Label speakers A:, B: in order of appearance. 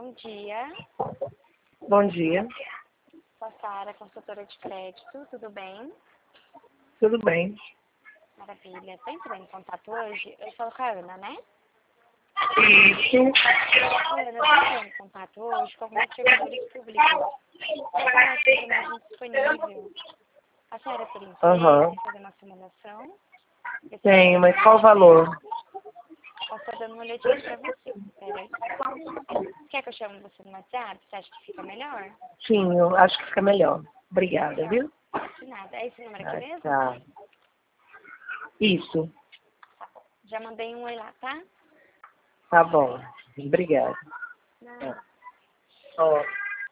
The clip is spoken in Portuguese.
A: Bom dia.
B: Bom dia.
A: Sou a Sara, consultora de crédito. Tudo bem?
B: Tudo bem?
A: Maravilha. Estou entrando em contato hoje. Eu falo com a Ana, né?
B: Isso.
A: Ana, eu estou entrando em contato hoje com alguns servidores públicos. Para falar sobre uma agente disponível. A senhora tem interesse
B: Aham.
A: em fazer uma simulação?
B: Tenho, mas qual o valor?
A: Posso estar dando uma olhadinha para você. Peraí. Quer que eu chame você no WhatsApp? Você acha que fica melhor?
B: Sim, eu acho que fica melhor. Obrigada, viu?
A: De nada. É esse número aqui
B: Ah,
A: mesmo?
B: tá. Isso.
A: Já mandei um oi lá, tá?
B: Tá bom. Obrigada.
A: Não.
B: Ó.